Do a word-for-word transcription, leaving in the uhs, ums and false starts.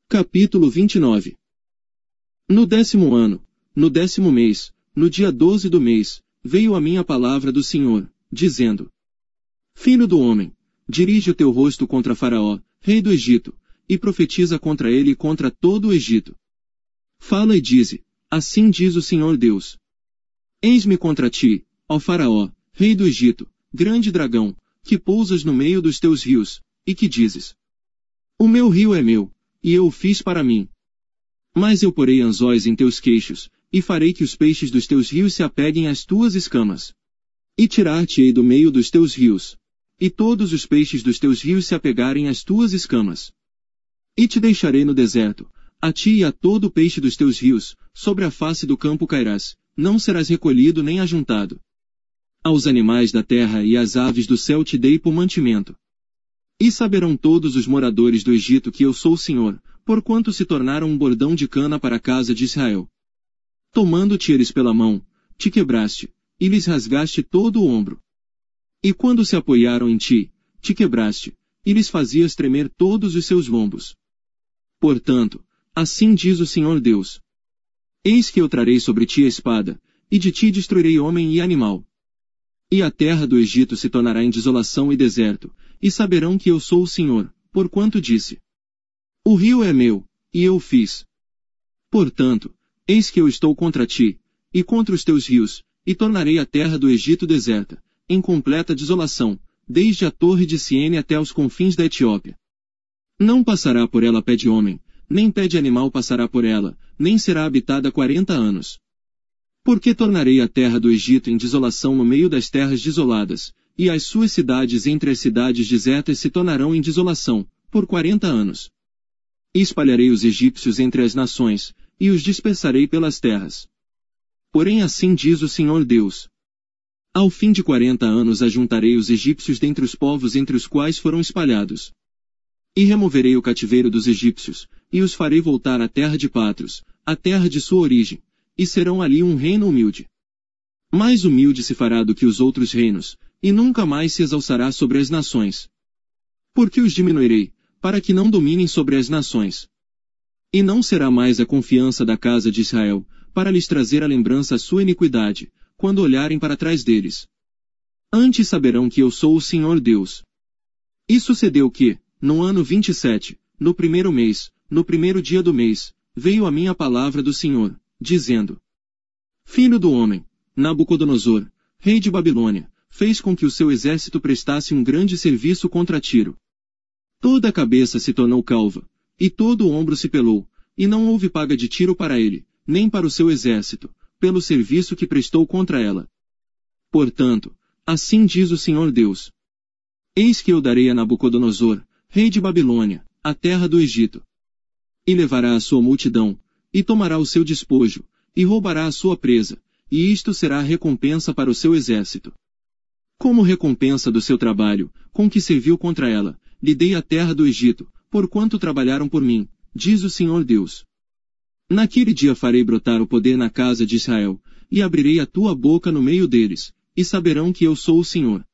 Capítulo vinte e nove. No décimo ano, no décimo mês, no dia doze do mês, veio a minha palavra do Senhor, dizendo: Filho do homem, dirige o teu rosto contra Faraó, rei do Egito, e profetiza contra ele e contra todo o Egito. Fala e dize: assim diz o Senhor Deus. Eis-me contra ti, ó Faraó, rei do Egito, grande dragão, que pousas no meio dos teus rios, e que dizes: o meu rio é meu, e eu o fiz para mim. Mas eu porei anzóis em teus queixos, e farei que os peixes dos teus rios se apeguem às tuas escamas. E tirar-te-ei do meio dos teus rios, e todos os peixes dos teus rios se apegarem às tuas escamas. E te deixarei no deserto, a ti e a todo o peixe dos teus rios, sobre a face do campo cairás, não serás recolhido nem ajuntado. Aos animais da terra e às aves do céu te dei por mantimento. E saberão todos os moradores do Egito que eu sou o Senhor, porquanto se tornaram um bordão de cana para a casa de Israel. Tomando-te eles pela mão, te quebraste, e lhes rasgaste todo o ombro. E quando se apoiaram em ti, te quebraste, e lhes fazias tremer todos os seus lombos. Portanto, assim diz o Senhor Deus: eis que eu trarei sobre ti a espada, e de ti destruirei homem e animal. E a terra do Egito se tornará em desolação e deserto, e saberão que eu sou o Senhor, porquanto disse: o rio é meu, e eu o fiz. Portanto, eis que eu estou contra ti, e contra os teus rios, e tornarei a terra do Egito deserta, em completa desolação, desde a torre de Siene até os confins da Etiópia. Não passará por ela pé de homem, nem pé de animal passará por ela, nem será habitada quarenta anos. Porque tornarei a terra do Egito em desolação no meio das terras desoladas, e as suas cidades entre as cidades desertas se tornarão em desolação, por quarenta anos. E espalharei os egípcios entre as nações, e os dispersarei pelas terras. Porém assim diz o Senhor Deus: ao fim de quarenta anos ajuntarei os egípcios dentre os povos entre os quais foram espalhados. E removerei o cativeiro dos egípcios, e os farei voltar à terra de Patros, à terra de sua origem, e serão ali um reino humilde. Mais humilde se fará do que os outros reinos, e nunca mais se exalçará sobre as nações. Porque os diminuirei, para que não dominem sobre as nações. E não será mais a confiança da casa de Israel, para lhes trazer a lembrança a sua iniquidade, quando olharem para trás deles. Antes saberão que eu sou o Senhor Deus. E sucedeu que, no ano vinte e sete, no primeiro mês, no primeiro dia do mês, veio a minha palavra do Senhor, dizendo: Filho do homem, Nabucodonosor, rei de Babilônia, fez com que o seu exército prestasse um grande serviço contra Tiro. Toda a cabeça se tornou calva, e todo o ombro se pelou, e não houve paga de Tiro para ele, nem para o seu exército, pelo serviço que prestou contra ela. Portanto, assim diz o Senhor Deus: eis que eu darei a Nabucodonosor, rei de Babilônia, a terra do Egito. E levará a sua multidão, e tomará o seu despojo, e roubará a sua presa, e isto será a recompensa para o seu exército. Como recompensa do seu trabalho, com que serviu contra ela, lhe dei a terra do Egito, porquanto trabalharam por mim, diz o Senhor Deus. Naquele dia farei brotar o poder na casa de Israel, e abrirei a tua boca no meio deles, e saberão que eu sou o Senhor.